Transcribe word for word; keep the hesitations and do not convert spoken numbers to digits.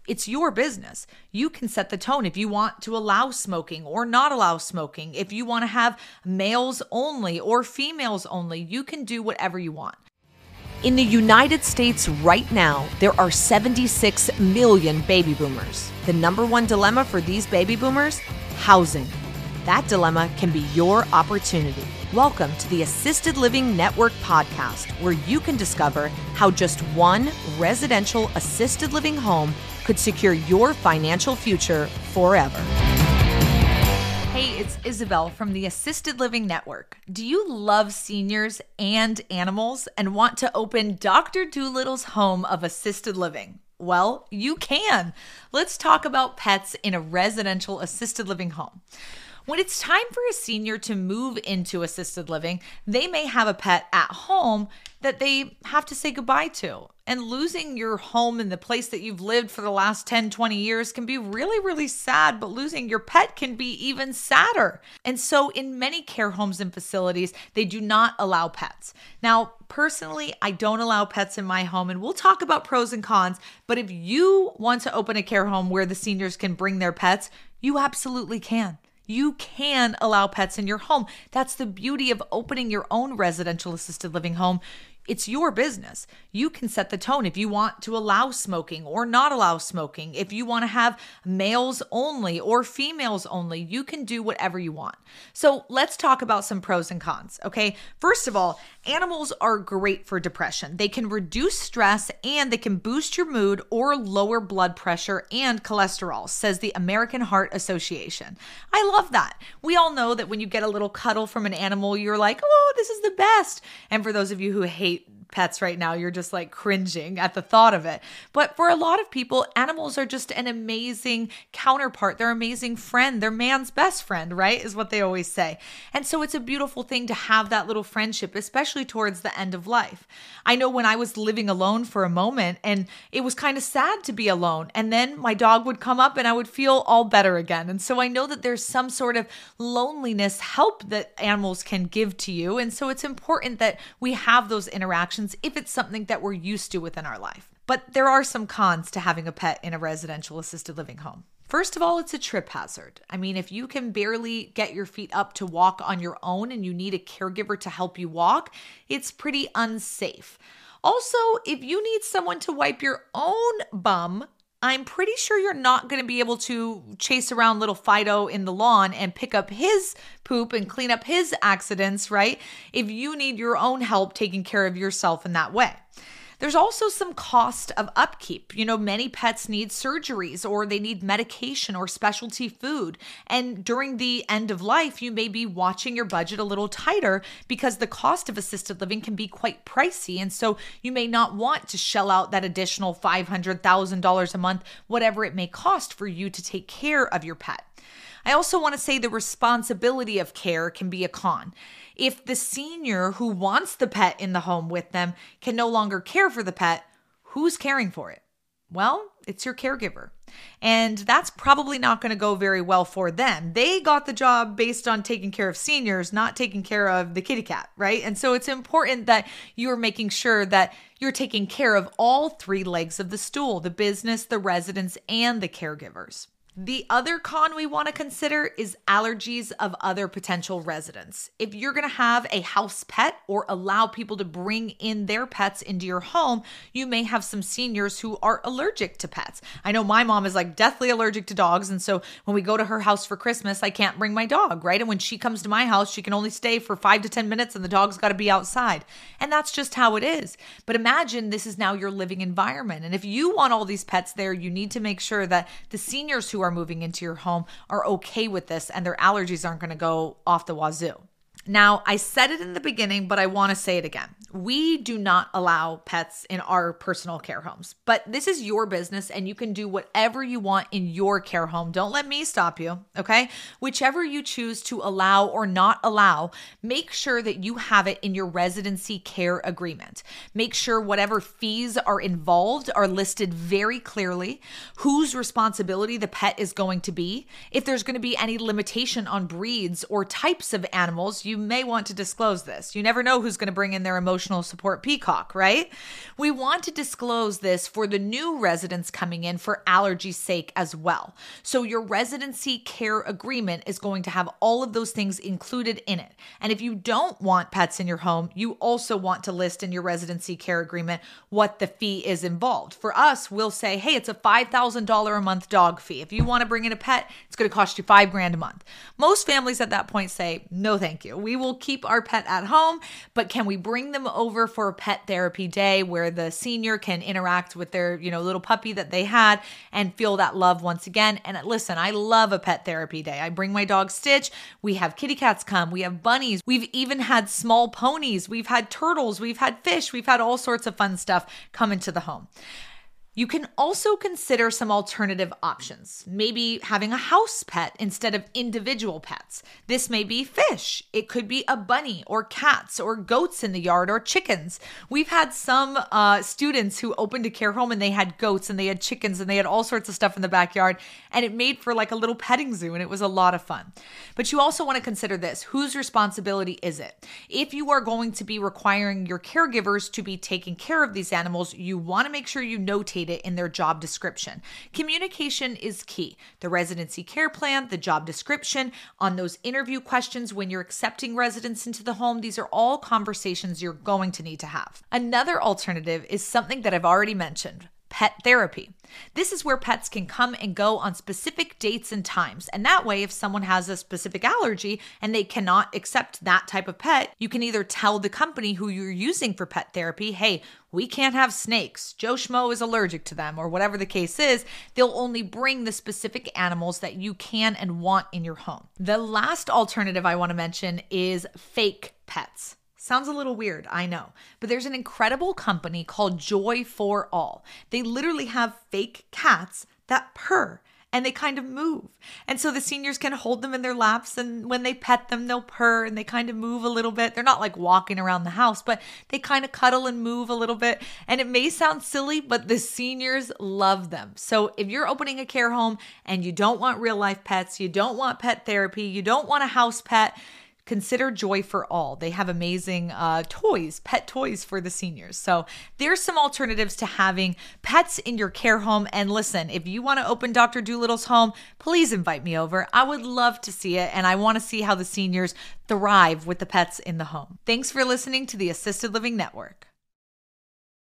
It's your business. You can set the tone if you want to allow smoking or not allow smoking. If you want to have males only or females only, you can do whatever you want. In the United States right now, there are seventy-six million baby boomers. The number one dilemma for these baby boomers? Housing. That dilemma can be your opportunity. Welcome to the Assisted Living Network podcast, where you can discover how just one residential assisted living home could secure your financial future forever. Hey, it's Isabel from the Assisted Living Network. Do you love seniors and animals and want to open Doctor Doolittle's home of assisted living? Well, you can. Let's talk about pets in a residential assisted living home. When it's time for a senior to move into assisted living, they may have a pet at home that they have to say goodbye to. And losing your home and the place that you've lived for the last ten, twenty years can be really, really sad, but losing your pet can be even sadder. And so in many care homes and facilities, they do not allow pets. Now, personally, I don't allow pets in my home, and we'll talk about pros and cons, but if you want to open a care home where the seniors can bring their pets, you absolutely can. You can allow pets in your home. That's the beauty of opening your own residential assisted living home. It's your business. You can set the tone if you want to allow smoking or not allow smoking. If you want to have males only or females only, you can do whatever you want. So let's talk about some pros and cons, okay? First of all, animals are great for depression. They can reduce stress and they can boost your mood or lower blood pressure and cholesterol, says the American Heart Association. I love that. We all know that when you get a little cuddle from an animal, you're like, oh, this is the best. And for those of you who hate pets right now, you're just like cringing at the thought of it. But for a lot of people, animals are just an amazing counterpart. They're an amazing friend. They're man's best friend, right? Is what they always say. And so it's a beautiful thing to have that little friendship, especially towards the end of life. I know when I was living alone for a moment and it was kind of sad to be alone. And then my dog would come up and I would feel all better again. And so I know that there's some sort of loneliness help that animals can give to you. And so it's important that we have those interactions if it's something that we're used to within our life. But there are some cons to having a pet in a residential assisted living home. First of all, it's a trip hazard. I mean, if you can barely get your feet up to walk on your own and you need a caregiver to help you walk, it's pretty unsafe. Also, if you need someone to wipe your own bum, I'm pretty sure you're not going to be able to chase around little Fido in the lawn and pick up his poop and clean up his accidents, right? If you need your own help taking care of yourself in that way. There's also some cost of upkeep. You know, many pets need surgeries or they need medication or specialty food. And during the end of life, you may be watching your budget a little tighter because the cost of assisted living can be quite pricey. And so you may not want to shell out that additional five hundred thousand dollars a month, whatever it may cost for you to take care of your pet. I also want to say the responsibility of care can be a con. If the senior who wants the pet in the home with them can no longer care for the pet, who's caring for it? Well, it's your caregiver. And that's probably not going to go very well for them. They got the job based on taking care of seniors, not taking care of the kitty cat, right? And so it's important that you're making sure that you're taking care of all three legs of the stool, the business, the residents, and the caregivers. The other con we want to consider is allergies of other potential residents. If you're going to have a house pet or allow people to bring in their pets into your home, you may have some seniors who are allergic to pets. I know my mom is like deathly allergic to dogs. And so when we go to her house for Christmas, I can't bring my dog, right? And when she comes to my house, she can only stay for five to ten minutes and the dog's got to be outside. And that's just how it is. But imagine this is now your living environment. And if you want all these pets there, you need to make sure that the seniors who are moving into your home are okay with this and their allergies aren't going to go off the wazoo. Now, I said it in the beginning, but I want to say it again. We do not allow pets in our personal care homes, but this is your business and you can do whatever you want in your care home. Don't let me stop you, okay? Whichever you choose to allow or not allow, make sure that you have it in your residency care agreement. Make sure whatever fees are involved are listed very clearly, whose responsibility the pet is going to be. If there's going to be any limitation on breeds or types of animals, you you may want to disclose this. You never know who's going to bring in their emotional support peacock, right? We want to disclose this for the new residents coming in for allergy's sake as well. So your residency care agreement is going to have all of those things included in it. And if you don't want pets in your home, you also want to list in your residency care agreement what the fee is involved. For us, we'll say, hey, it's a five thousand dollars a month dog fee. If you want to bring in a pet, it's going to cost you five grand a month. Most families at that point say, no, thank you. We will keep our pet at home, but can we bring them over for a pet therapy day where the senior can interact with their, you know, little puppy that they had and feel that love once again? And listen, I love a pet therapy day. I bring my dog Stitch. We have kitty cats come. We have bunnies. We've even had small ponies. We've had turtles. We've had fish. We've had all sorts of fun stuff come into the home. You can also consider some alternative options, maybe having a house pet instead of individual pets. This may be fish. It could be a bunny or cats or goats in the yard or chickens. We've had some uh, students who opened a care home and they had goats and they had chickens and they had all sorts of stuff in the backyard, and it made for like a little petting zoo, and it was a lot of fun. But you also want to consider this. Whose responsibility is it? If you are going to be requiring your caregivers to be taking care of these animals, you want to make sure you notate it in their job description. Communication is key. The residency care plan, the job description, on those interview questions when you're accepting residents into the home, these are all conversations you're going to need to have. Another alternative is something that I've already mentioned. Pet therapy. This is where pets can come and go on specific dates and times. And that way, if someone has a specific allergy and they cannot accept that type of pet, you can either tell the company who you're using for pet therapy, hey, we can't have snakes. Joe Schmo is allergic to them, or whatever the case is. They'll only bring the specific animals that you can and want in your home. The last alternative I want to mention is fake pets. Sounds a little weird, I know, but there's an incredible company called Joy for All. They literally have fake cats that purr and they kind of move. And so the seniors can hold them in their laps, and when they pet them, they'll purr and they kind of move a little bit. They're not like walking around the house, but they kind of cuddle and move a little bit. And it may sound silly, but the seniors love them. So if you're opening a care home and you don't want real life pets, you don't want pet therapy, you don't want a house pet, consider Joy for All. They have amazing uh, toys, pet toys for the seniors. So there's some alternatives to having pets in your care home. And listen, if you want to open Doctor Doolittle's home, please invite me over. I would love to see it. And I want to see how the seniors thrive with the pets in the home. Thanks for listening to the Assisted Living Network.